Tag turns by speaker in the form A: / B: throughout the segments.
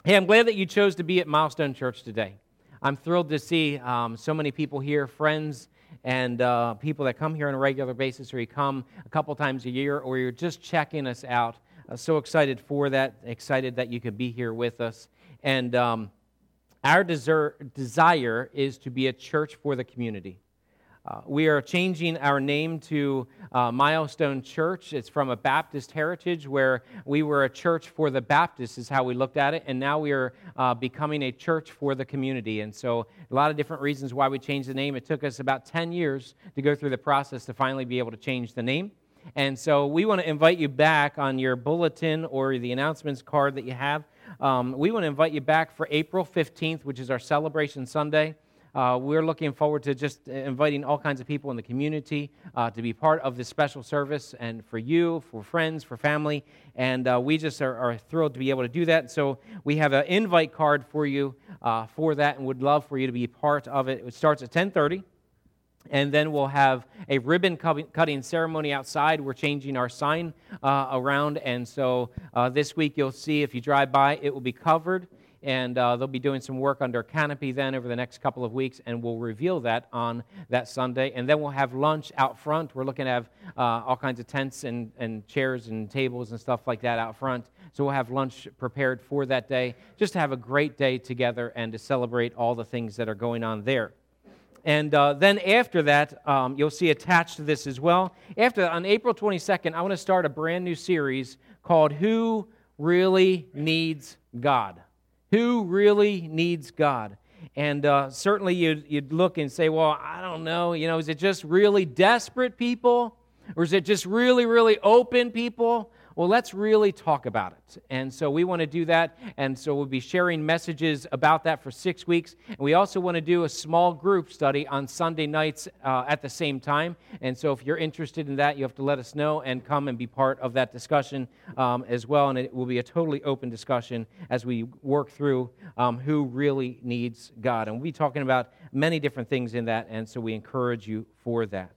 A: Hey, I'm glad that you chose to be at Milestone Church today. I'm thrilled to see so many people here, friends and people that come here on a regular basis, or you come a couple times a year, or you're just checking us out. So excited for that, excited that you could be here with us. And our desire is to be a church for the community. We are changing our name to Milestone Church. It's from a Baptist heritage where we were a church for the Baptists is how we looked at it, and now we are becoming a church for the community. And so a lot of different reasons why we changed the name. It took us about 10 years to go through the process to finally be able to change the name. And so we want to invite you back on your bulletin or the announcements card that you have. We want to invite you back for April 15th, which is our Celebration Sunday. We're looking forward to just inviting all kinds of people in the community to be part of this special service, and for you, for friends, for family, and we just are thrilled to be able to do that. So we have an invite card for you for that, and would love for you to be part of it. It starts at 10:30, and then we'll have a ribbon cutting ceremony outside. We're changing our sign around, and so this week you'll see, if you drive by, it will be covered. And they'll be doing some work under canopy then over the next couple of weeks, and we'll reveal that on that Sunday. And then we'll have lunch out front. We're looking to have all kinds of tents and chairs and tables and stuff like that out front. So we'll have lunch prepared for that day, just to have a great day together and to celebrate all the things that are going on there. And then after that, you'll see attached to this as well, after that, on April 22nd, I want to start a brand new series called Who Really Needs God? Who really needs God? And certainly you'd look and say, well, I don't know, is it just really desperate people? Or is it just really, really open people? Well, let's really talk about it. And so we want to do that. And so we'll be sharing messages about that for 6 weeks. And we also want to do a small group study on Sunday nights at the same time. And so if you're interested in that, you have to let us know and come and be part of that discussion as well. And it will be a totally open discussion as we work through who really needs God. And we'll be talking about many different things in that. And so we encourage you for that.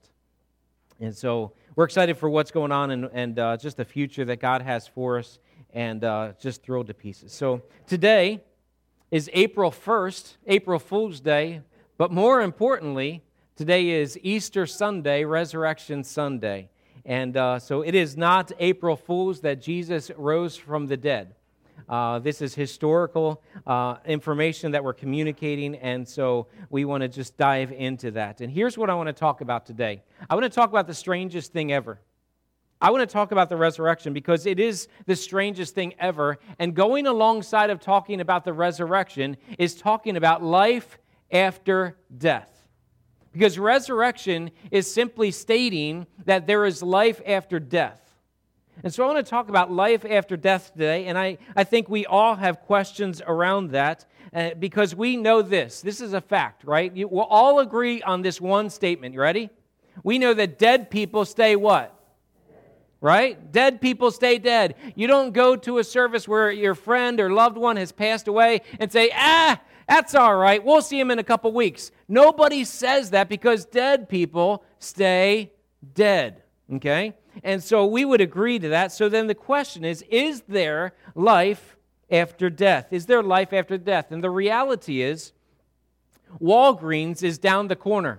A: And so we're excited for what's going on and just the future that God has for us, and just thrilled to pieces. So today is April 1st, April Fool's Day, but more importantly, today is Easter Sunday, Resurrection Sunday. And so it is not April Fool's that Jesus rose from the dead. This is historical information that we're communicating, and so we want to just dive into that. And here's what I want to talk about today. I want to talk about the strangest thing ever. I want to talk about the resurrection because it is the strangest thing ever, and going alongside of talking about the resurrection is talking about life after death. Because resurrection is simply stating that there is life after death. And so I want to talk about life after death today, and I think we all have questions around that because we know this. This is a fact, right? We'll all agree on this one statement. You ready? We know that dead people stay what? Right? Dead people stay dead. You don't go to a service where your friend or loved one has passed away and say, that's all right, we'll see him in a couple weeks. Nobody says that because dead people stay dead, okay? And so we would agree to that. So then the question is there life after death? Is there life after death? And the reality is, Walgreens is down the corner.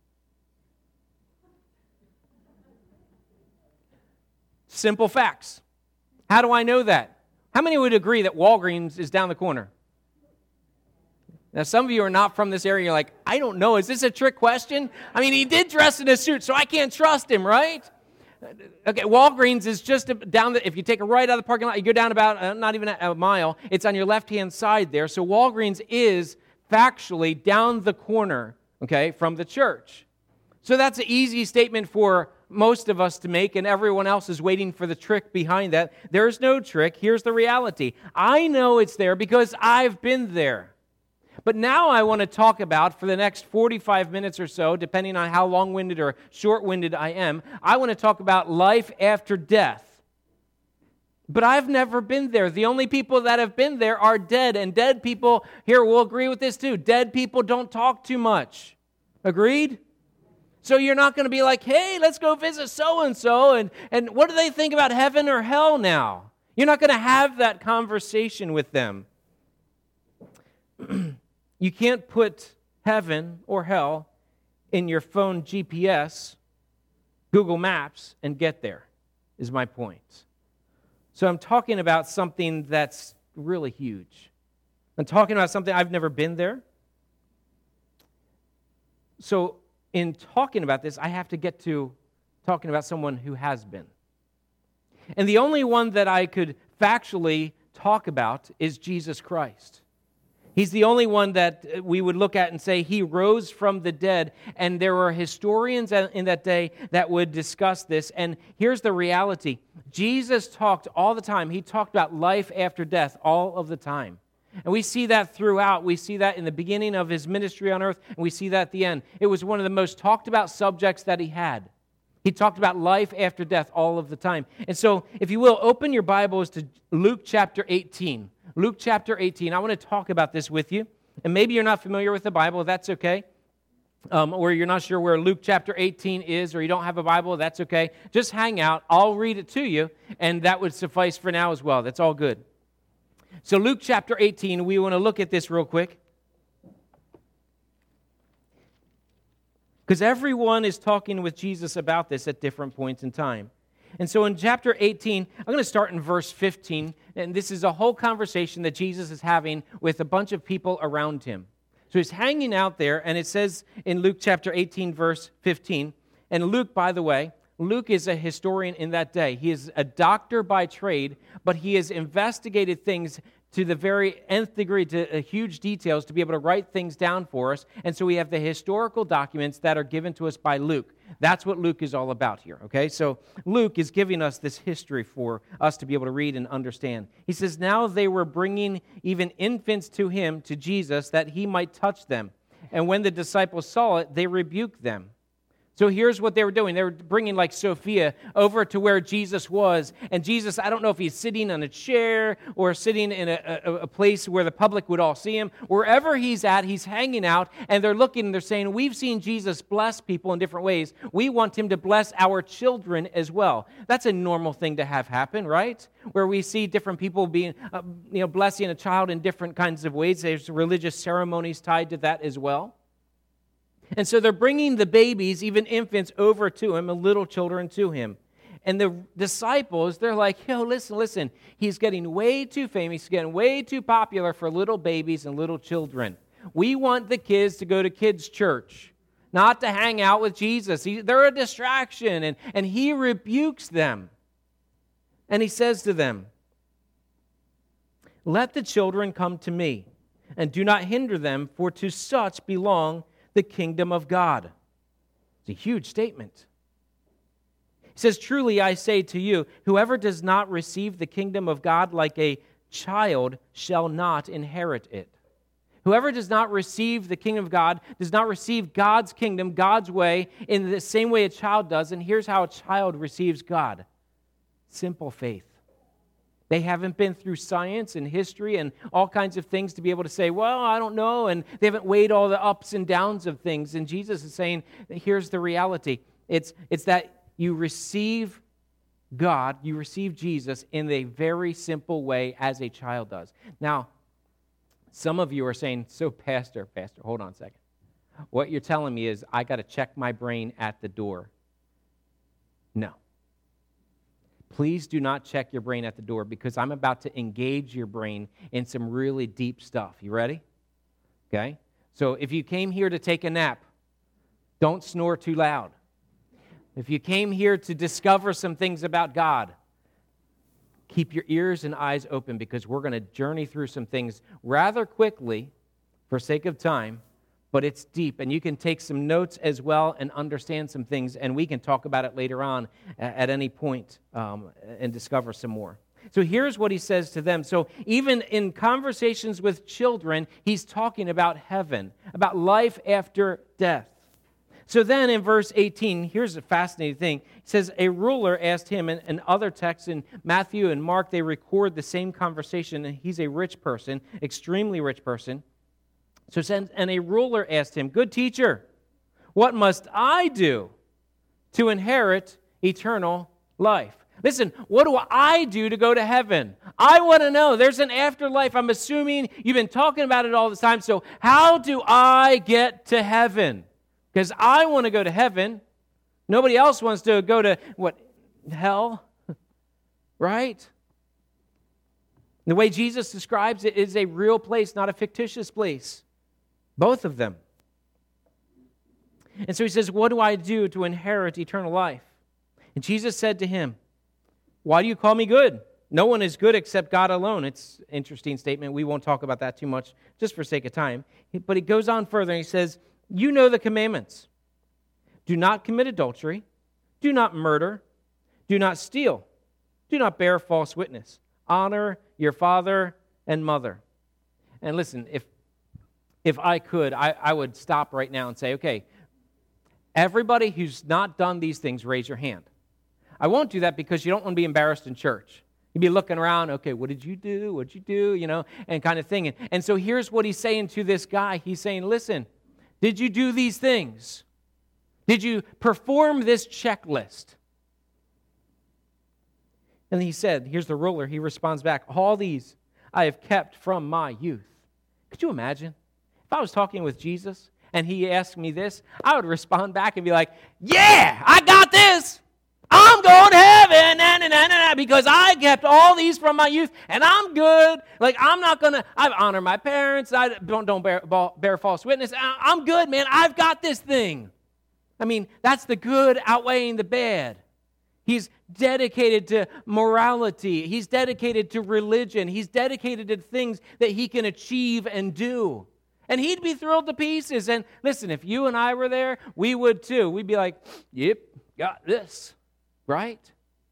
A: Simple facts. How do I know that? How many would agree that Walgreens is down the corner? Now, some of you are not from this area. You're like, I don't know. Is this a trick question? I mean, he did dress in a suit, so I can't trust him, right? Okay, Walgreens is just down if you take a right out of the parking lot, you go down about not even a mile. It's on your left-hand side there. So Walgreens is factually down the corner, okay, from the church. So that's an easy statement for most of us to make, and everyone else is waiting for the trick behind that. There's no trick. Here's the reality. I know it's there because I've been there. But now I want to talk about, for the next 45 minutes or so, depending on how long-winded or short-winded I am, I want to talk about life after death. But I've never been there. The only people that have been there are dead, and dead people, here we'll agree with this too, dead people don't talk too much. Agreed? So you're not going to be like, hey, let's go visit so-and-so, and what do they think about heaven or hell now? You're not going to have that conversation with them. You can't put heaven or hell in your phone GPS, Google Maps, and get there, is my point. So I'm talking about something that's really huge. I'm talking about something I've never been there. So in talking about this, I have to get to talking about someone who has been. And the only one that I could factually talk about is Jesus Christ. He's the only one that we would look at and say he rose from the dead. And there were historians in that day that would discuss this. And here's the reality. Jesus talked all the time. He talked about life after death all of the time. And we see that throughout. We see that in the beginning of his ministry on earth, and we see that at the end. It was one of the most talked about subjects that he had. He talked about life after death all of the time. And so, if you will, open your Bibles to Luke chapter 18. Luke chapter 18. I want to talk about this with you. And maybe you're not familiar with the Bible. That's okay. Or you're not sure where Luke chapter 18 is, or you don't have a Bible. That's okay. Just hang out. I'll read it to you, and that would suffice for now as well. That's all good. So Luke chapter 18, we want to look at this real quick. Because everyone is talking with Jesus about this at different points in time. And so in chapter 18, I'm going to start in verse 15. And this is a whole conversation that Jesus is having with a bunch of people around him. So he's hanging out there, and it says in Luke chapter 18, verse 15. And Luke, by the way, Luke is a historian in that day. He is a doctor by trade, but he has investigated things to the very nth degree, to huge details, to be able to write things down for us. And so we have the historical documents that are given to us by Luke. That's what Luke is all about here, okay? So Luke is giving us this history for us to be able to read and understand. He says, now they were bringing even infants to him, to Jesus, that he might touch them. And when the disciples saw it, they rebuked them. So here's what they were doing. They were bringing like Sophia over to where Jesus was. And Jesus, I don't know if he's sitting on a chair or sitting in a place where the public would all see him. Wherever he's at, he's hanging out. And they're looking and they're saying, we've seen Jesus bless people in different ways. We want him to bless our children as well. That's a normal thing to have happen, right? Where we see different people being, blessing a child in different kinds of ways. There's religious ceremonies tied to that as well. And so they're bringing the babies, even infants, over to him, and little children to him. And the disciples, they're like, listen, he's getting way too famous, he's getting way too popular for little babies and little children. We want the kids to go to kids' church, not to hang out with Jesus. They're a distraction, and he rebukes them. And he says to them, let the children come to me, and do not hinder them, for to such belong the kingdom of God. It's a huge statement. He says, truly I say to you, whoever does not receive the kingdom of God like a child shall not inherit it. Whoever does not receive the kingdom of God does not receive God's kingdom, God's way, in the same way a child does. And here's how a child receives God. Simple faith. They haven't been through science and history and all kinds of things to be able to say, well, I don't know, and they haven't weighed all the ups and downs of things. And Jesus is saying, here's the reality. It's that you receive God, you receive Jesus in a very simple way as a child does. Now, some of you are saying, so Pastor, hold on a second. What you're telling me is I got to check my brain at the door. No. Please do not check your brain at the door, because I'm about to engage your brain in some really deep stuff. You ready? Okay? So if you came here to take a nap, don't snore too loud. If you came here to discover some things about God, keep your ears and eyes open, because we're going to journey through some things rather quickly for sake of time, but it's deep, and you can take some notes as well and understand some things, and we can talk about it later on at any point and discover some more. So here's what he says to them. So even in conversations with children, he's talking about heaven, about life after death. So then in verse 18, here's a fascinating thing. It says, a ruler asked him, and other texts in Matthew and Mark, they record the same conversation, and he's a rich person, extremely rich person. So, and a ruler asked him, good teacher, what must I do to inherit eternal life? Listen, what do I do to go to heaven? I want to know. There's an afterlife. I'm assuming you've been talking about it all the time. So how do I get to heaven? Because I want to go to heaven. Nobody else wants to go to, hell? Right? The way Jesus describes it is a real place, not a fictitious place. Both of them. And so he says, what do I do to inherit eternal life? And Jesus said to him, why do you call me good? No one is good except God alone. It's an interesting statement. We won't talk about that too much, just for sake of time. But he goes on further and he says, you know the commandments. Do not commit adultery. Do not murder. Do not steal. Do not bear false witness. Honor your father and mother. And listen, if I could, I would stop right now and say, okay, everybody who's not done these things, raise your hand. I won't do that because you don't want to be embarrassed in church. You'd be looking around, okay, what did you do? What did you do? And kind of thing. And so here's what he's saying to this guy. He's saying, listen, did you do these things? Did you perform this checklist? And he said, here's the ruler. He responds back, all these I have kept from my youth. Could you imagine? If I was talking with Jesus and he asked me this, I would respond back and be like, yeah, I got this. I'm going to heaven, because I kept all these from my youth, and I'm good. Like, I'm not going to, I honor my parents, I don't bear false witness. I'm good, man. I've got this thing. I mean, that's the good outweighing the bad. He's dedicated to morality. He's dedicated to religion. He's dedicated to things that he can achieve and do. And he'd be thrilled to pieces. And listen, if you and I were there, we would too. We'd be like, yep, got this. Right?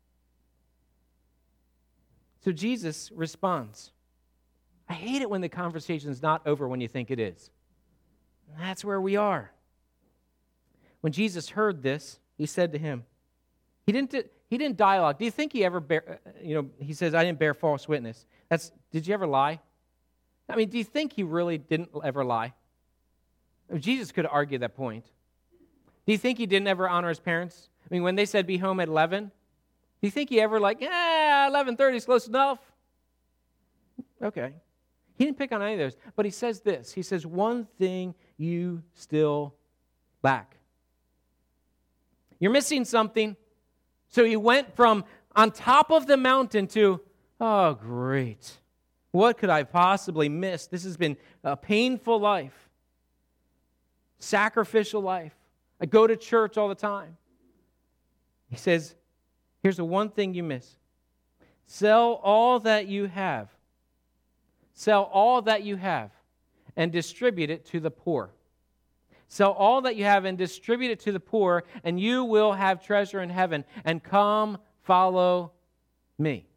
A: So Jesus responds. I hate it when the conversation's not over when you think it is. And that's where we are. When Jesus heard this, he said to him, he didn't dialogue. Do you think he ever he says, I didn't bear false witness. Did you ever lie? I mean, do you think he really didn't ever lie? Jesus could argue that point. Do you think he didn't ever honor his parents? I mean, when they said be home at 11, do you think he ever 11:30 is close enough? Okay. He didn't pick on any of those. But he says this. He says, one thing you still lack. You're missing something. So he went from on top of the mountain to, oh, great. What could I possibly miss? This has been a painful life. Sacrificial life. I go to church all the time. He says, here's the one thing you miss. Sell all that you have. Sell all that you have and distribute it to the poor. Sell all that you have and distribute it to the poor, and you will have treasure in heaven. And come, follow me.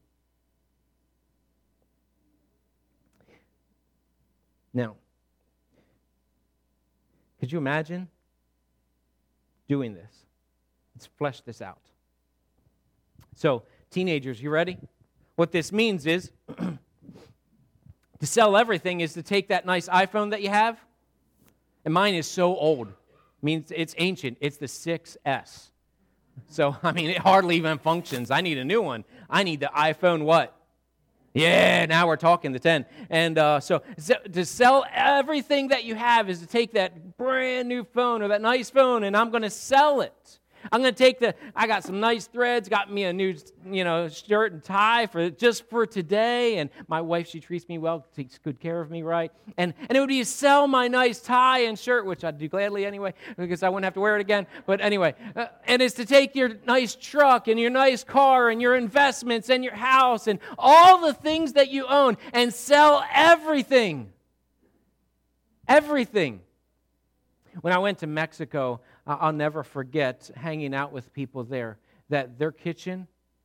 A: Now, could you imagine doing this? Let's flesh this out. So, teenagers, you ready? What this means is, to sell everything is to take that nice iPhone that you have, and mine is so old. I mean, it's ancient. It's the 6S. So, I mean, it hardly even functions. I need a new one. I need the iPhone what? Yeah, now we're talking the 10. And so to sell everything that you have is to take that brand new phone or that nice phone, and I'm going to sell it. I'm going to take I got some nice threads, got me a new, shirt and tie just for today, and my wife, she treats me well, takes good care of me, right? And it would be to sell my nice tie and shirt, which I'd do gladly anyway, because I wouldn't have to wear it again. But anyway, and it's to take your nice truck and your nice car and your investments and your house and all the things that you own and sell everything. Everything. When I went to Mexico, I'll never forget hanging out with people there, that their kitchen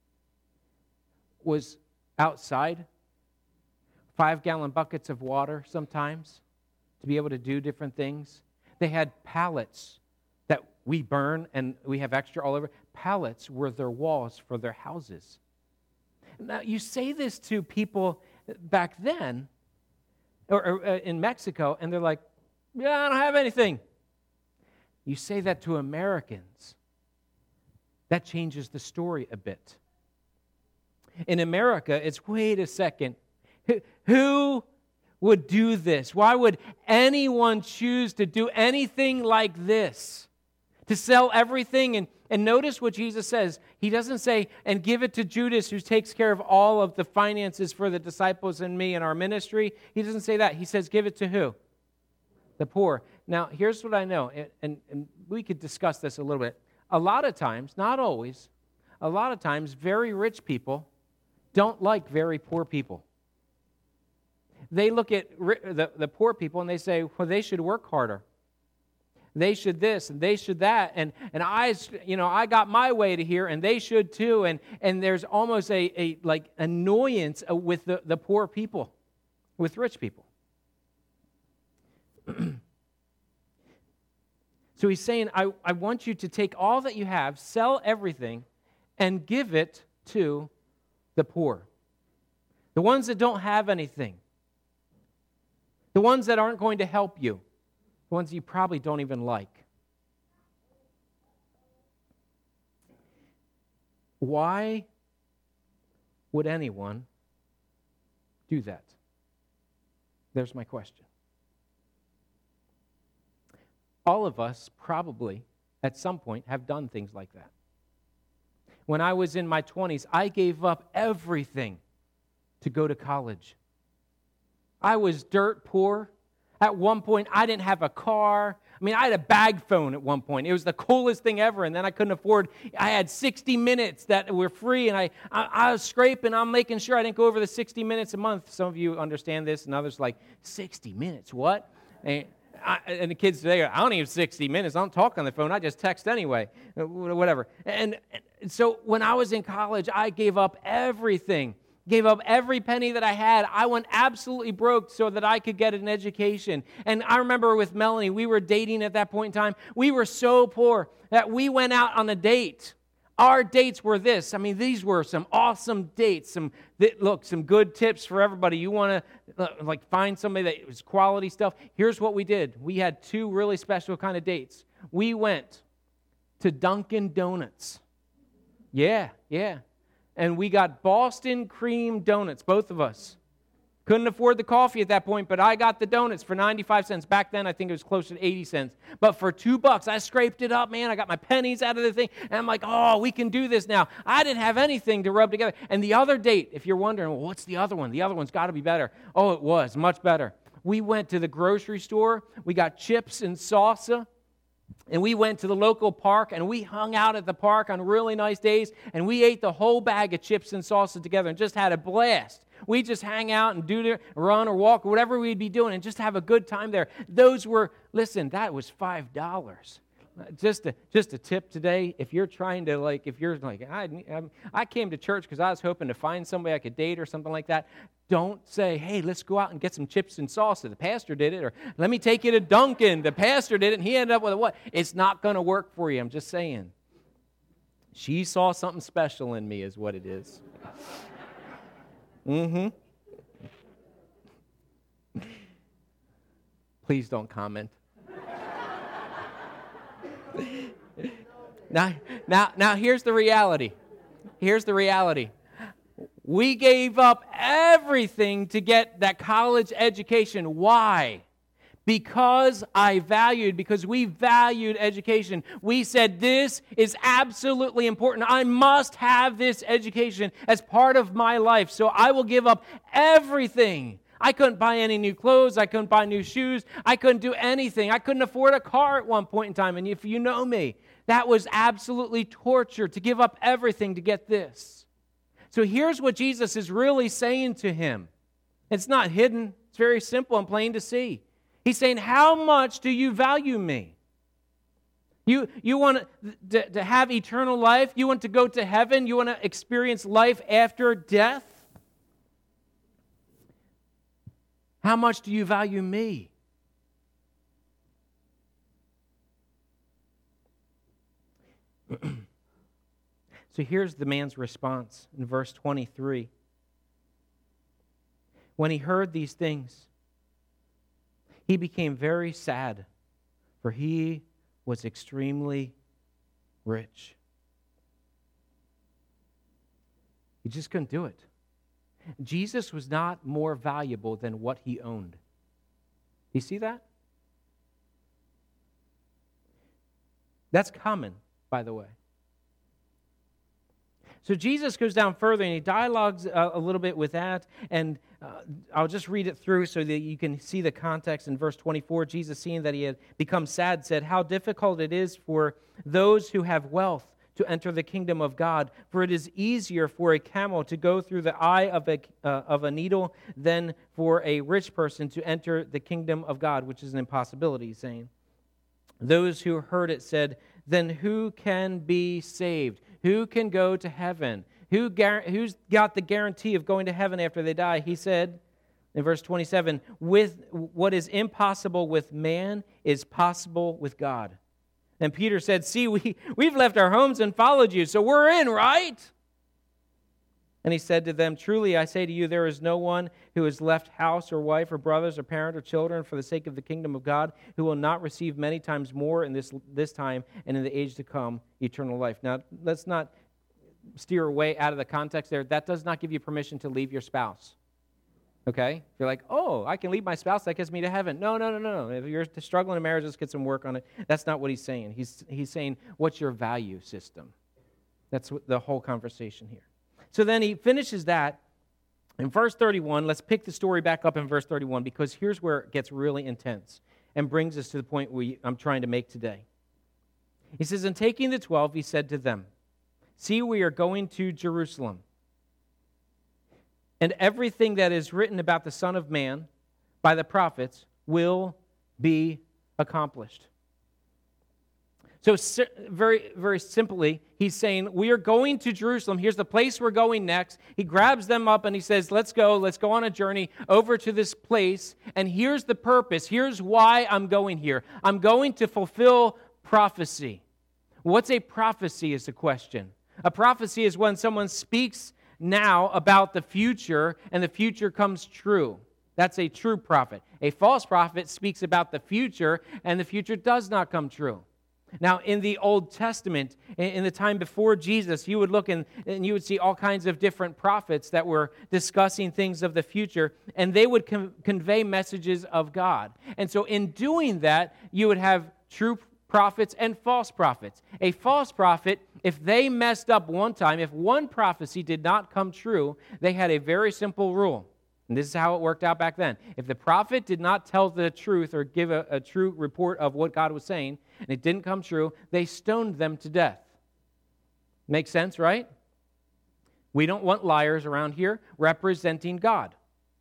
A: was outside, 5-gallon buckets of water sometimes to be able to do different things. They had pallets that we burn and we have extra all over. Pallets were their walls for their houses. Now, you say this to people back then, or in Mexico, and they're like, yeah, I don't have anything. You say that to Americans, that changes the story a bit. In America, it's, wait a second, who would do this? Why would anyone choose to do anything like this? To sell everything? And notice what Jesus says. He doesn't say, and give it to Judas, who takes care of all of the finances for the disciples and me and our ministry. He doesn't say that. He says, give it to who? The poor. Now, here's what I know, and we could discuss this a little bit. A lot of times, not always, a lot of times, very rich people don't like very poor people. They look at the poor people and they say, well, they should work harder. They should this and they should that, and I got my way to here, and they should too. And there's almost a like annoyance with the poor people, with rich people. So he's saying, I want you to take all that you have, sell everything, and give it to the poor, the ones that don't have anything. The ones that aren't going to help you. The ones you probably don't even like. Why would anyone do that? There's my question. All of us probably, at some point, have done things like that. When I was in my 20s, I gave up everything to go to college. I was dirt poor. At one point, I didn't have a car. I mean, I had a bag phone at one point. It was the coolest thing ever, and then I couldn't afford. I had 60 minutes that were free, and I was scraping. I'm making sure I didn't go over the 60 minutes a month. Some of you understand this, and others like, 60 minutes, what? And the kids today are, I don't even have 60 minutes. I don't talk on the phone. I just text anyway, whatever. And so when I was in college, I gave up everything. Gave up every penny that I had. I went absolutely broke so that I could get an education. And I remember with Melanie, we were dating at that point in time. We were so poor that we went out on a date. Our dates were this. I mean, these were some awesome dates. Some good tips for everybody. You want to find somebody that was quality stuff. Here's what we did. We had two really special kind of dates. We went to Dunkin' Donuts. Yeah. And we got Boston cream donuts, both of us. Couldn't afford the coffee at that point, but I got the donuts for 95 cents. Back then, I think it was closer to 80 cents. But for $2, I scraped it up, man. I got my pennies out of the thing, and I'm like, oh, we can do this now. I didn't have anything to rub together. And the other date, if you're wondering, well, what's the other one? The other one's got to be better. Oh, it was much better. We went to the grocery store. We got chips and salsa. And we went to the local park, and we hung out at the park on really nice days, and we ate the whole bag of chips and salsa together and just had a blast. We just hang out and run or walk or whatever we'd be doing and just have a good time there. Those were, listen, that was $5. Just a tip today, if you're trying to I came to church because I was hoping to find somebody I could date or something like that. Don't say, hey, let's go out and get some chips and salsa. The pastor did it. Or let me take you to Dunkin'. The pastor did it, and he ended up with a what? It's not going to work for you. I'm just saying. She saw something special in me is what it is. Please don't comment. Now, here's the reality. We gave up everything to get that college education. Why? Because we valued education. We said, this is absolutely important. I must have this education as part of my life, so I will give up everything. I couldn't buy any new clothes. I couldn't buy new shoes. I couldn't do anything. I couldn't afford a car at one point in time. And if you know me, that was absolutely torture to give up everything to get this. So here's what Jesus is really saying to him. It's not hidden. It's very simple and plain to see. He's saying, how much do you value me? You want to have eternal life? You want to go to heaven? You want to experience life after death? How much do you value me? So here's the man's response in verse 23. When he heard these things, he became very sad, for he was extremely rich. He just couldn't do it. Jesus was not more valuable than what he owned. You see that? That's common, by the way. So Jesus goes down further and he dialogues a little bit with that. And I'll just read it through so that you can see the context. In verse 24, Jesus, seeing that he had become sad, said, "How difficult it is for those who have wealth to enter the kingdom of God. For it is easier for a camel to go through the eye of a needle than for a rich person to enter the kingdom of God," which is an impossibility, he's saying. Those who heard it said, "Then who can be saved? Who can go to heaven? Who's got the guarantee of going to heaven after they die?" He said in verse 27, "With what is impossible with man is possible with God." And Peter said, "See, we've left our homes and followed you, so we're in, right?" And he said to them, "Truly I say to you, there is no one who has left house or wife or brothers or parent or children for the sake of the kingdom of God who will not receive many times more in this time and in the age to come eternal life." Now, let's not steer away out of the context there. That does not give you permission to leave your spouse. Okay? If you're like, "Oh, I can leave my spouse, that gets me to heaven." No. If you're struggling in marriage, let's get some work on it. That's not what he's saying. He's saying, what's your value system? That's the whole conversation here. So then he finishes that in verse 31. Let's pick the story back up in verse 31 because here's where it gets really intense and brings us to the point I'm trying to make today. He says, "And taking the 12, he said to them, 'See, we are going to Jerusalem, and everything that is written about the Son of Man by the prophets will be accomplished.'" So very, very simply, he's saying, we are going to Jerusalem. Here's the place we're going next. He grabs them up and he says, let's go on a journey over to this place. And here's the purpose. Here's why I'm going here. I'm going to fulfill prophecy. What's a prophecy is the question. A prophecy is when someone speaks now about the future and the future comes true. That's a true prophet. A false prophet speaks about the future and the future does not come true. Now, in the Old Testament, in the time before Jesus, you would look and you would see all kinds of different prophets that were discussing things of the future, and they would convey messages of God. And so in doing that, you would have true prophets and false prophets. A false prophet, if they messed up one time, if one prophecy did not come true, they had a very simple rule. And this is how it worked out back then. If the prophet did not tell the truth or give a true report of what God was saying, and it didn't come true, they stoned them to death. Makes sense, right? We don't want liars around here representing God.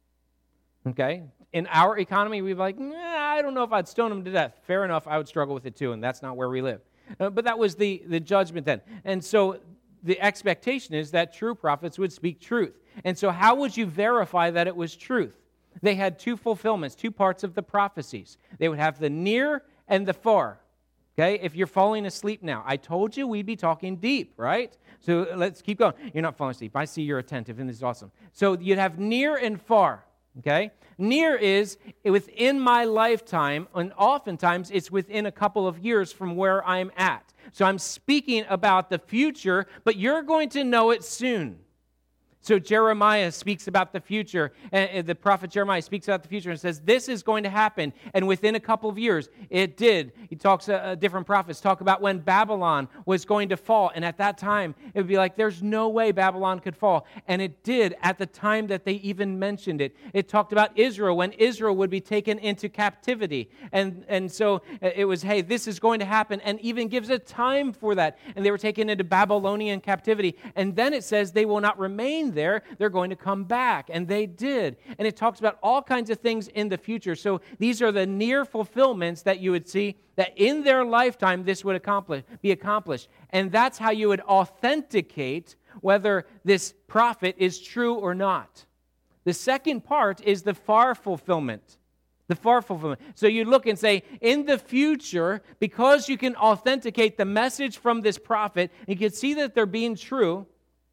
A: Okay? In our economy, we'd be like, I don't know if I'd stone them to death. Fair enough, I would struggle with it too, and that's not where we live. But that was the judgment then. And so the expectation is that true prophets would speak truth. And so how would you verify that it was truth? They had two fulfillments, two parts of the prophecies. They would have the near and the far. Okay, if you're falling asleep now, I told you we'd be talking deep, right? So let's keep going. You're not falling asleep. I see you're attentive, and this is awesome. So you'd have near and far, okay? Near is within my lifetime, and oftentimes it's within a couple of years from where I'm at. So I'm speaking about the future, but you're going to know it soon. So Jeremiah speaks about the future, and the prophet Jeremiah speaks about the future and says, this is going to happen, and within a couple of years, it did. He talks, different prophets talk about when Babylon was going to fall, and at that time, it would be like, there's no way Babylon could fall, and it did at the time that they even mentioned it. It talked about Israel, when Israel would be taken into captivity, and so it was, hey, this is going to happen, and even gives a time for that, and they were taken into Babylonian captivity, and then it says they will not remain there, they're going to come back, and they did. And it talks about all kinds of things in the future. So these are the near fulfillments that you would see that in their lifetime this would be accomplished. And that's how you would authenticate whether this prophet is true or not. The second part is the far fulfillment. The far fulfillment. So you look and say, in the future, because you can authenticate the message from this prophet, you can see that they're being true.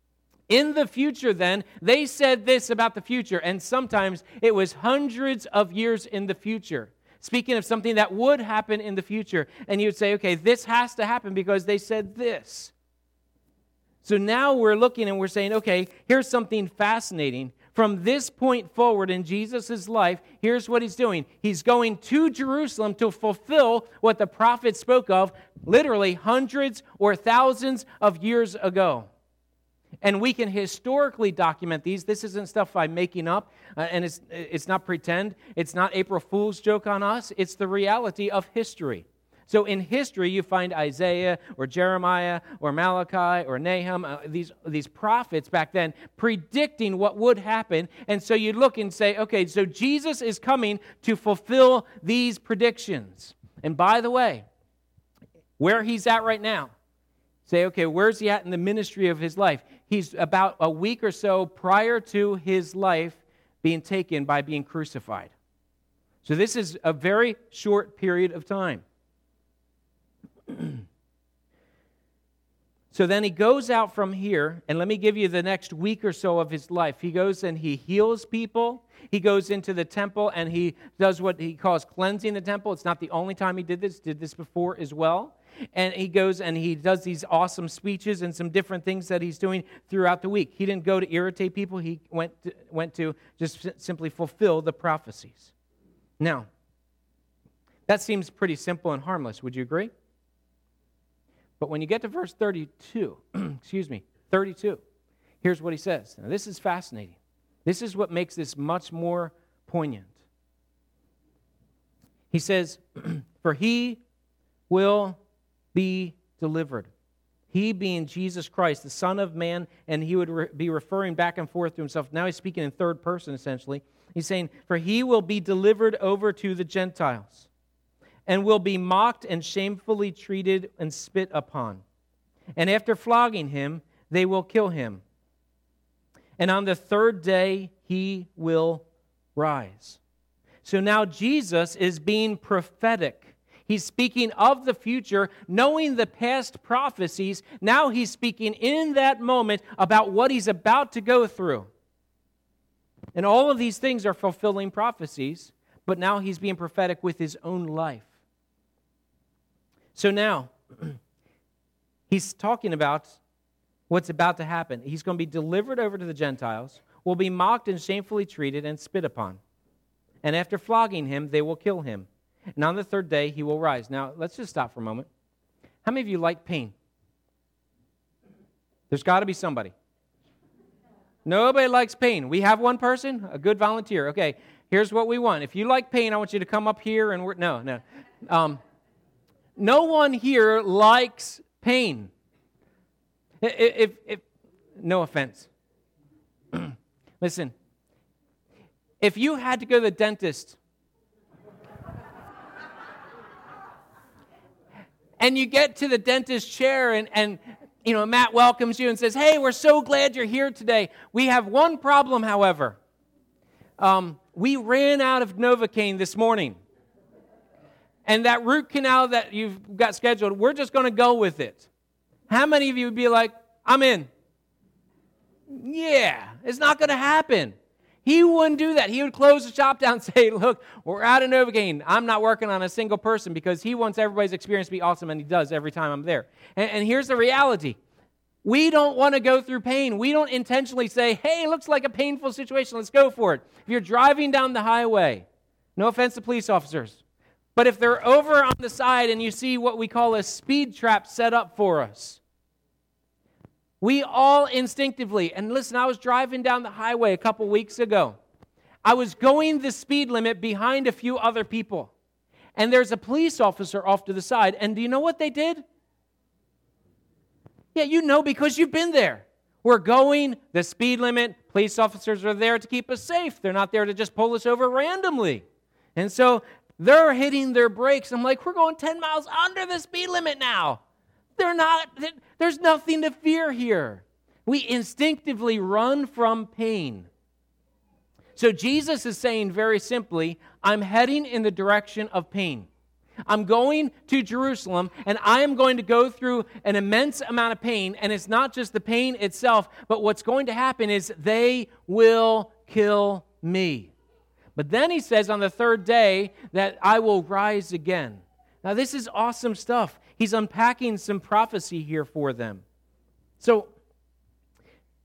A: In the future, then, they said this about the future, and sometimes it was hundreds of years in the future. Speaking of something that would happen in the future, and you would say, okay, this has to happen because they said this. So now we're looking and we're saying, okay, here's something fascinating. From this point forward in Jesus' life, here's what he's doing. He's going to Jerusalem to fulfill what the prophet spoke of literally hundreds or thousands of years ago. And we can historically document these. This isn't stuff I'm making up, and it's not pretend. It's not April Fool's joke on us. It's the reality of history. So in history, you find Isaiah or Jeremiah or Malachi or Nahum, these prophets back then predicting what would happen. And so you look and say, okay, so Jesus is coming to fulfill these predictions. And by the way, where he's at right now, say, okay, where's he at in the ministry of his life? He's about a week or so prior to his life being taken by being crucified. So this is a very short period of time. So then he goes out from here, and let me give you the next week or so of his life. He goes and he heals people. He goes into the temple and he does what he calls cleansing the temple. It's not the only time he did this before as well. And he goes and he does these awesome speeches and some different things that he's doing throughout the week. He didn't go to irritate people. He went to just simply fulfill the prophecies. Now, that seems pretty simple and harmless. Would you agree? But when you get to verse 32, 32, here's what he says. Now, this is fascinating. This is what makes this much more poignant. He says, for he will be delivered. He being Jesus Christ, the Son of Man, and he would be referring back and forth to himself. Now he's speaking in third person, essentially. He's saying, for he will be delivered over to the Gentiles, and will be mocked and shamefully treated and spit upon. And after flogging him, they will kill him. And on the third day, he will rise. So now Jesus is being prophetic. He's speaking of the future, knowing the past prophecies. Now he's speaking in that moment about what he's about to go through. And all of these things are fulfilling prophecies, but now he's being prophetic with his own life. So now, he's talking about what's about to happen. He's going to be delivered over to the Gentiles, will be mocked and shamefully treated and spit upon. And after flogging him, they will kill him. And on the third day, he will rise. Now, let's just stop for a moment. How many of you like pain? There's got to be somebody. Nobody likes pain. We have one person, a good volunteer. Okay, here's what we want. If you like pain, I want you to come up here and no. No one here likes pain. If no offense. Listen, if you had to go to the dentist and you get to the dentist chair and Matt welcomes you and says, hey, we're so glad you're here today. We have one problem, however. We ran out of Novocaine this morning. And that root canal that you've got scheduled, we're just going to go with it. How many of you would be like, I'm in? Yeah, it's not going to happen. He wouldn't do that. He would close the shop down and say, look, we're out of Novocaine. I'm not working on a single person because he wants everybody's experience to be awesome, and he does every time I'm there. And here's the reality. We don't want to go through pain. We don't intentionally say, hey, it looks like a painful situation. Let's go for it. If you're driving down the highway, no offense to police officers, but if they're over on the side and you see what we call a speed trap set up for us, we all instinctively, and listen, I was driving down the highway a couple weeks ago. I was going the speed limit behind a few other people. And there's a police officer off to the side. And do you know what they did? Yeah, you know because you've been there. We're going the speed limit. Police officers are there to keep us safe. They're not there to just pull us over randomly. And so they're hitting their brakes. I'm like, we're going 10 miles under the speed limit now. There's nothing to fear here. We instinctively run from pain. So Jesus is saying very simply, I'm heading in the direction of pain. I'm going to Jerusalem, and I am going to go through an immense amount of pain, and it's not just the pain itself, but what's going to happen is they will kill me. But then he says on the third day that I will rise again. Now this is awesome stuff. He's unpacking some prophecy here for them. So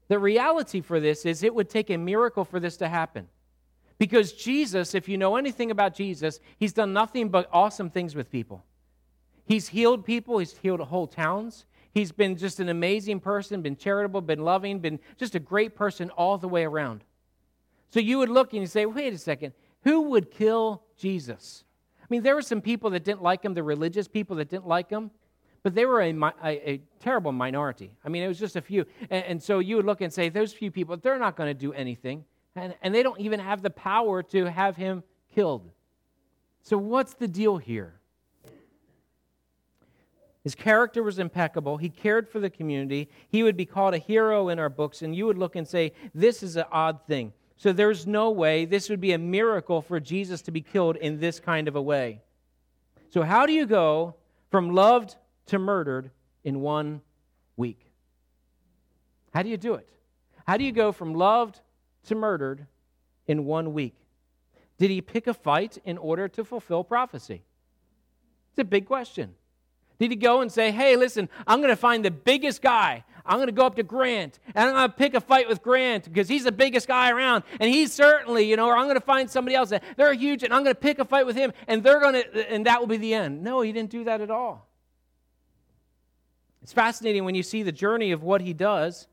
A: The reality for this is it would take a miracle for this to happen. Because Jesus, if you know anything about Jesus, he's done nothing but awesome things with people. He's healed people. He's healed whole towns. He's been just an amazing person, been charitable, been loving, been just a great person all the way around. So you would look and you say, wait a second, who would kill Jesus? I mean, there were some people that didn't like him, the religious people that didn't like him, but they were a terrible minority. I mean, it was just a few. And so you would look and say, those few people, they're not going to do anything. And they don't even have the power to have him killed. So what's the deal here? His character was impeccable. He cared for the community. He would be called a hero in our books, and you would look and say, this is an odd thing. So there's no way this would be a miracle for Jesus to be killed in this kind of a way. So how do you go from loved to murdered in 1 week? How do you do it? How do you go from loved to murdered in 1 week? Did he pick a fight in order to fulfill prophecy? It's a big question. Did he go and say, hey, listen, I'm going to find the biggest guy. I'm going to go up to Grant, and I'm going to pick a fight with Grant because he's the biggest guy around, and he's certainly, or I'm going to find somebody else. They're huge, and I'm going to pick a fight with him, and that will be the end. No, he didn't do that at all. It's fascinating when you see the journey of what he does.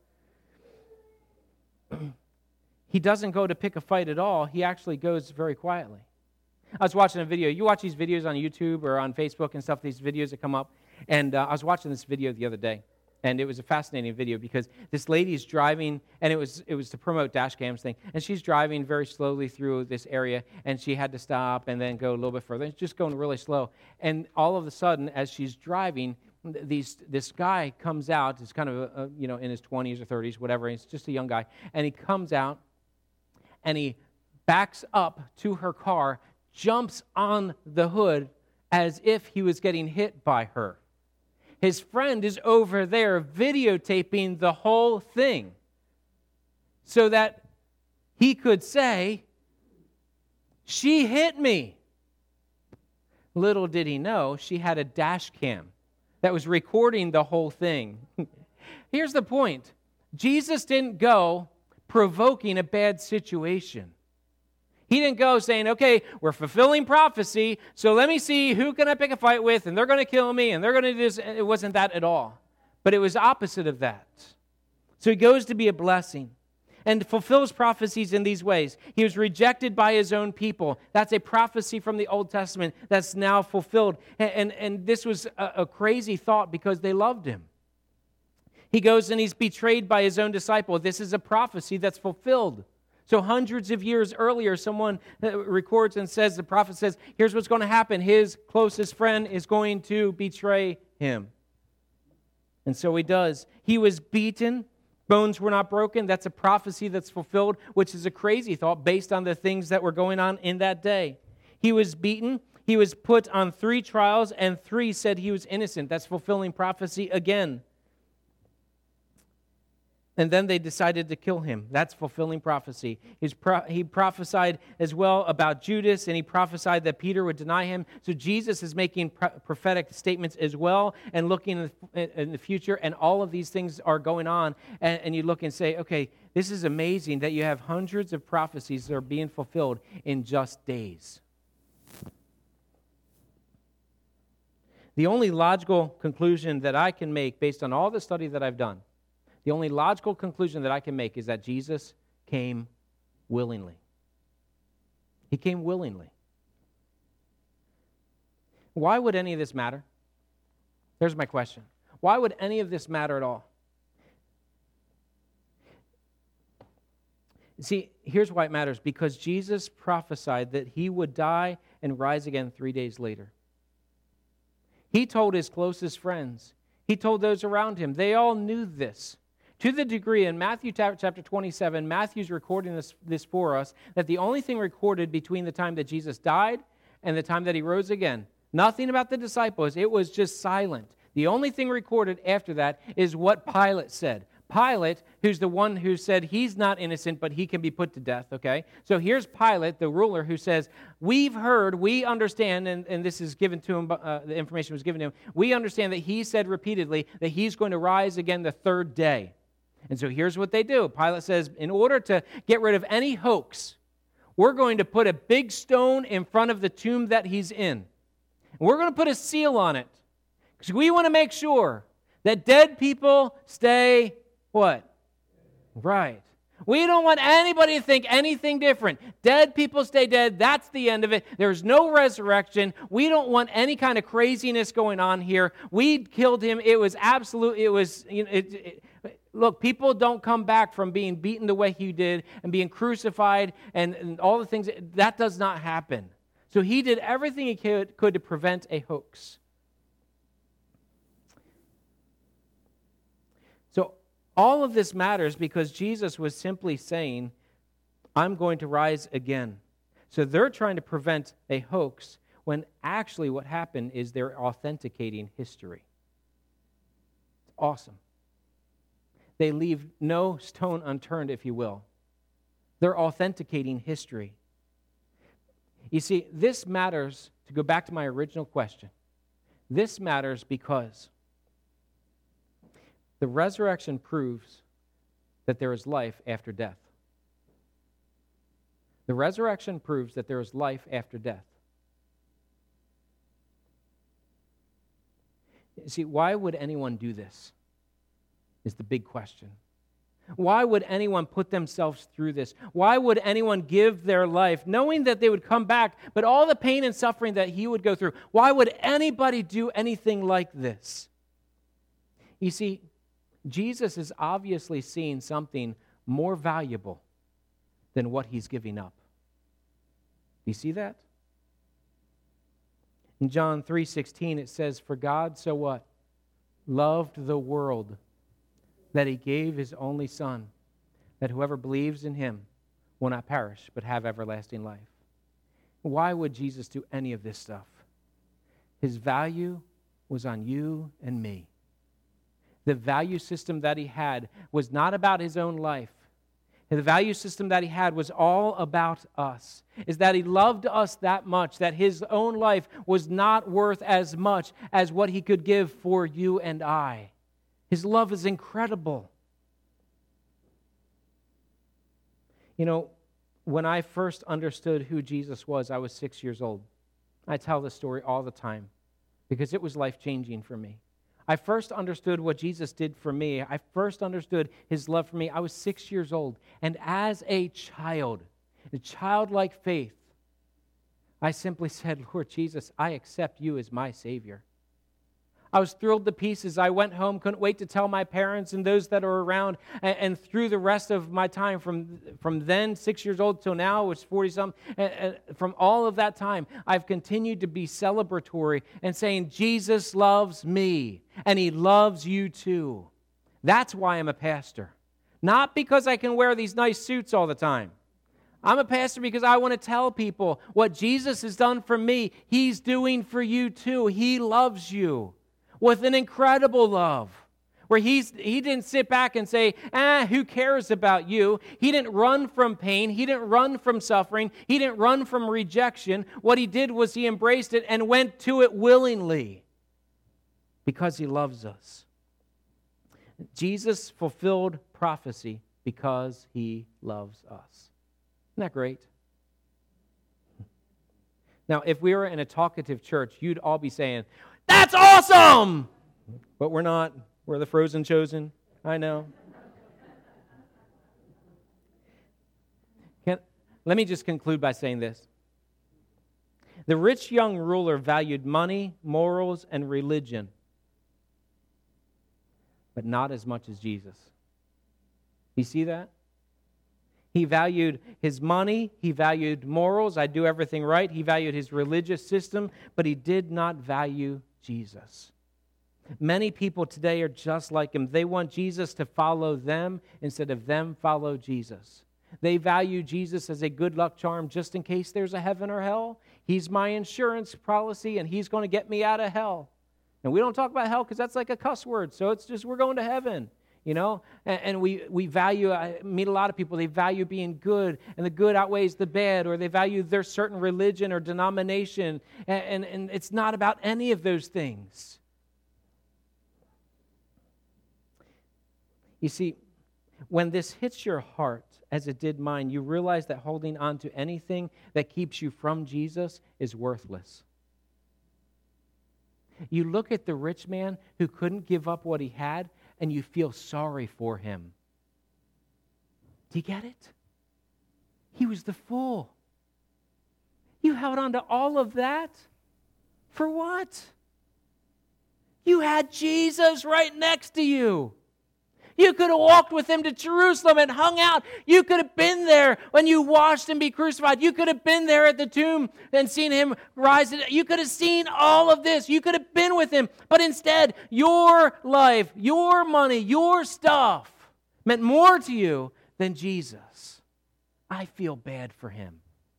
A: He doesn't go to pick a fight at all. He actually goes very quietly. I was watching a video. You watch these videos on YouTube or on Facebook and stuff, these videos that come up. And I was watching this video the other day. And it was a fascinating video because this lady's driving, and it was to promote dash cams thing. And she's driving very slowly through this area, and she had to stop and then go a little bit further. It's just going really slow. And all of a sudden, as she's driving, this guy comes out. He's kind of in his 20s or 30s, whatever. He's just a young guy, and he comes out, and he backs up to her car, jumps on the hood as if he was getting hit by her. His friend is over there videotaping the whole thing so that he could say, she hit me. Little did he know, she had a dash cam that was recording the whole thing. Here's the point. Jesus didn't go provoking a bad situation. He didn't go saying, okay, we're fulfilling prophecy, so let me see who can I pick a fight with, and they're going to kill me, and they're going to do this. It wasn't that at all. But it was opposite of that. So he goes to be a blessing and fulfills prophecies in these ways. He was rejected by his own people. That's a prophecy from the Old Testament that's now fulfilled. And this was a crazy thought because they loved him. He goes and he's betrayed by his own disciple. This is a prophecy that's fulfilled. So hundreds of years earlier, someone records and says, the prophet says, here's what's going to happen. His closest friend is going to betray him. And so he does. He was beaten. Bones were not broken. That's a prophecy that's fulfilled, which is a crazy thought based on the things that were going on in that day. He was beaten. He was put on 3 trials, and 3 said he was innocent. That's fulfilling prophecy again. And then they decided to kill him. That's fulfilling prophecy. He prophesied as well about Judas, and he prophesied that Peter would deny him. So Jesus is making prophetic statements as well and looking in the future, and all of these things are going on. And you look and say, okay, this is amazing that you have hundreds of prophecies that are being fulfilled in just days. The only logical conclusion that I can make based on all the study that I've done, the only logical conclusion that I can make is that Jesus came willingly. He came willingly. Why would any of this matter? There's my question. Why would any of this matter at all? See, here's why it matters. Because Jesus prophesied that he would die and rise again 3 days later. He told his closest friends. He told those around him. They all knew this. To the degree in Matthew chapter 27, Matthew's recording this for us, that the only thing recorded between the time that Jesus died and the time that he rose again, nothing about the disciples, it was just silent. The only thing recorded after that is what Pilate said. Pilate, who's the one who said he's not innocent, but he can be put to death, okay? So here's Pilate, the ruler, who says, we've heard, we understand, and this is given to him, the information was given to him, we understand that he said repeatedly that he's going to rise again the 3rd day. And so here's what they do. Pilate says, in order to get rid of any hoax, we're going to put a big stone in front of the tomb that he's in. And we're going to put a seal on it. Because we want to make sure that dead people stay what? Right. We don't want anybody to think anything different. Dead people stay dead. That's the end of it. There's no resurrection. We don't want any kind of craziness going on here. We killed him. It was absolute. It was, look, people don't come back from being beaten the way he did and being crucified and all the things. That does not happen. So he did everything he could to prevent a hoax. So all of this matters because Jesus was simply saying, I'm going to rise again. So they're trying to prevent a hoax when actually what happened is they're authenticating history. It's awesome. They leave no stone unturned, if you will. They're authenticating history. You see, this matters, to go back to my original question, this matters because the resurrection proves that there is life after death. The resurrection proves that there is life after death. You see, why would anyone do this? Is the big question. Why would anyone put themselves through this? Why would anyone give their life knowing that they would come back, but all the pain and suffering that he would go through? Why would anybody do anything like this? You see, Jesus is obviously seeing something more valuable than what he's giving up. Do you see that? In John 3:16 it says, "For God so what? Loved the world, that he gave his only Son, that whoever believes in him will not perish, but have everlasting life." Why would Jesus do any of this stuff? His value was on you and me. The value system that he had was not about his own life. The value system that he had was all about us. Is that he loved us that much, that his own life was not worth as much as what he could give for you and I. His love is incredible. You know, when I first understood who Jesus was, I was 6 years old. I tell this story all the time because it was life-changing for me. I first understood what Jesus did for me. I first understood his love for me. I was 6 years old. And as a childlike faith, I simply said, Lord Jesus, I accept you as my Savior. I was thrilled to pieces. I went home, couldn't wait to tell my parents and those that are around. And through the rest of my time, from then, 6 years old, till now, which is 40-something, from all of that time, I've continued to be celebratory and saying, Jesus loves me, and he loves you too. That's why I'm a pastor. Not because I can wear these nice suits all the time. I'm a pastor because I want to tell people what Jesus has done for me, he's doing for you too. He loves you with an incredible love, where he didn't sit back and say, who cares about you? He didn't run from pain. He didn't run from suffering. He didn't run from rejection. What he did was he embraced it and went to it willingly because he loves us. Jesus fulfilled prophecy because he loves us. Isn't that great? Now, if we were in a talkative church, you'd all be saying, that's awesome! But we're not. We're the frozen chosen. I know. Let me just conclude by saying this. The rich young ruler valued money, morals, and religion, but not as much as Jesus. You see that? He valued his money, he valued morals, I do everything right, he valued his religious system, but he did not value Jesus. Many people today are just like him. They want Jesus to follow them instead of them follow Jesus. They value Jesus as a good luck charm just in case there's a heaven or hell. He's my insurance policy and he's going to get me out of hell. And we don't talk about hell because that's like a cuss word. So it's just we're going to heaven. You know, and we value, I meet a lot of people, they value being good, and the good outweighs the bad, or they value their certain religion or denomination, and it's not about any of those things. You see, when this hits your heart, as it did mine, you realize that holding on to anything that keeps you from Jesus is worthless. You look at the rich man who couldn't give up what he had, and you feel sorry for him. Do you get it? He was the fool. You held on to all of that? For what? You had Jesus right next to you. You could have walked with him to Jerusalem and hung out. You could have been there when you watched him be crucified. You could have been there at the tomb and seen him rise. You could have seen all of this. You could have been with him. But instead, your life, your money, your stuff meant more to you than Jesus. I feel bad for him.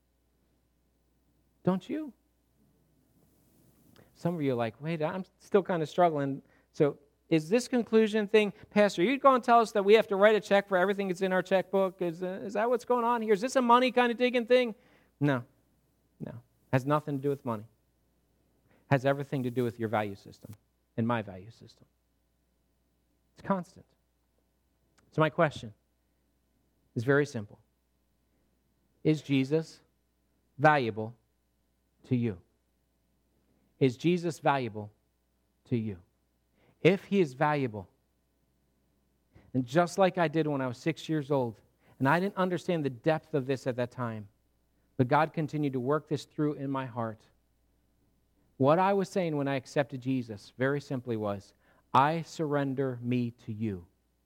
A: Don't you? Some of you are like, wait, I'm still kind of struggling. So is this conclusion thing, Pastor, are you going to tell us that we have to write a check for everything that's in our checkbook? Is that what's going on here? Is this a money kind of digging thing? No. Has nothing to do with money. Has everything to do with your value system and my value system. It's constant. So my question is very simple. Is Jesus valuable to you? Is Jesus valuable to you? If he is valuable, and just like I did when I was 6 years old, and I didn't understand the depth of this at that time, but God continued to work this through in my heart. What I was saying when I accepted Jesus, very simply was, I surrender me to you.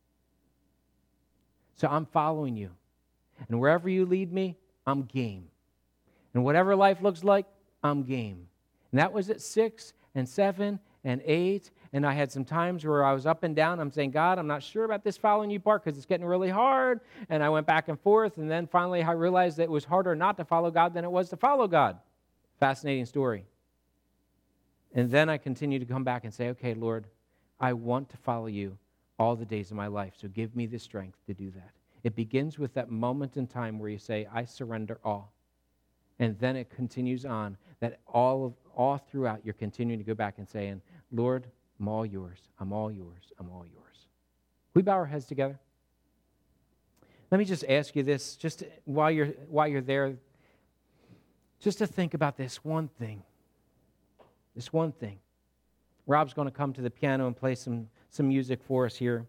A: So I'm following you. And wherever you lead me, I'm game. And whatever life looks like, I'm game. And that was at 6 and 7 and 8. And I had some times where I was up and down. I'm saying, God, I'm not sure about this following you part because it's getting really hard. And I went back and forth. And then finally I realized that it was harder not to follow God than it was to follow God. Fascinating story. And then I continued to come back and say, okay, Lord, I want to follow you all the days of my life. So give me the strength to do that. It begins with that moment in time where you say, I surrender all. And then it continues on that all throughout you're continuing to go back and saying, Lord, I'm all yours. I'm all yours. I'm all yours. We bow our heads together. Let me just ask you this, just while you're there, just to think about this one thing. This one thing. Rob's going to come to the piano and play some music for us here.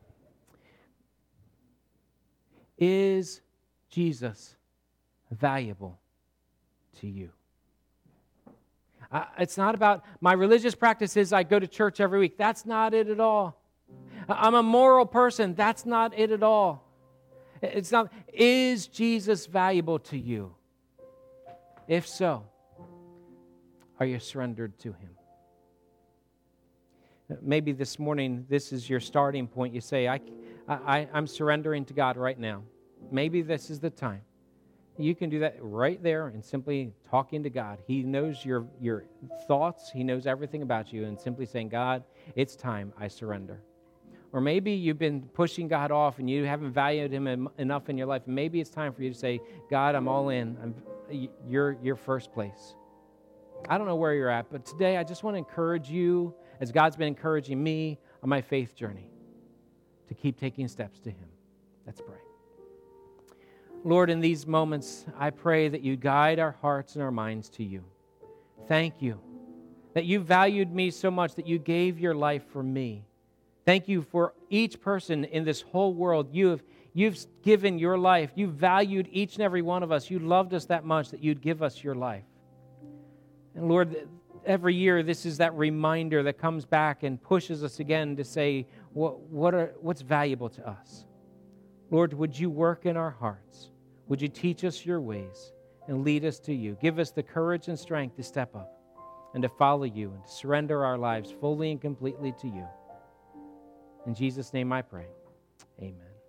A: Is Jesus valuable to you? It's not about my religious practices. I go to church every week. That's not it at all. I'm a moral person. That's not it at all. It's not, is Jesus valuable to you? If so, are you surrendered to him? Maybe this morning, this is your starting point. You say, I'm surrendering to God right now. Maybe this is the time. You can do that right there and simply talking to God. He knows your thoughts. He knows everything about you. And simply saying, God, it's time. I surrender. Or maybe you've been pushing God off and you haven't valued him enough in your life. And maybe it's time for you to say, God, I'm all in. You're first place. I don't know where you're at, but today I just want to encourage you, as God's been encouraging me on my faith journey, to keep taking steps to him. Let's pray. Lord, in these moments, I pray that you guide our hearts and our minds to you. Thank you that you valued me so much that you gave your life for me. Thank you for each person in this whole world. You've given your life. You valued each and every one of us. You loved us that much that you'd give us your life. And Lord, every year this is that reminder that comes back and pushes us again to say, what's valuable to us? Lord, would you work in our hearts? Would you teach us your ways and lead us to you? Give us the courage and strength to step up and to follow you and to surrender our lives fully and completely to you. In Jesus' name I pray. Amen.